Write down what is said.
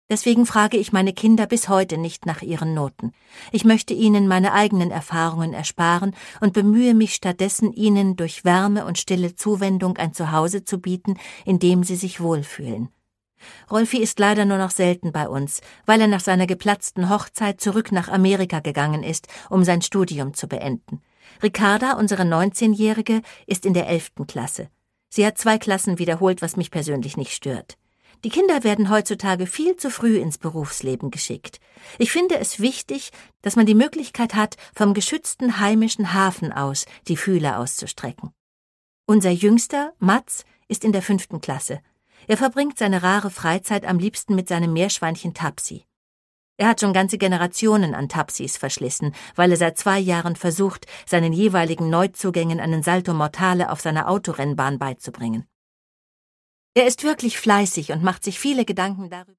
Deswegen frage ich meine Kinder bis heute nicht nach ihren Noten. Ich möchte ihnen meine eigenen Erfahrungen ersparen und bemühe mich stattdessen, ihnen durch Wärme und stille Zuwendung ein Zuhause zu bieten, in dem sie sich wohlfühlen. Rolfi ist leider nur noch selten bei uns, weil er nach seiner geplatzten Hochzeit zurück nach Amerika gegangen ist, um sein Studium zu beenden. Ricarda, unsere 19-Jährige, ist in der 11. Klasse. Sie hat 2 Klassen wiederholt, was mich persönlich nicht stört. Die Kinder werden heutzutage viel zu früh ins Berufsleben geschickt. Ich finde es wichtig, dass man die Möglichkeit hat, vom geschützten heimischen Hafen aus die Fühler auszustrecken. Unser Jüngster, Mats, ist in der 5. Klasse. Er verbringt seine rare Freizeit am liebsten mit seinem Meerschweinchen Tapsi. Er hat schon ganze Generationen an Tapsis verschlissen, weil er seit 2 Jahren versucht, seinen jeweiligen Neuzugängen einen Salto Mortale auf seiner Autorennbahn beizubringen. Er ist wirklich fleißig und macht sich viele Gedanken darüber.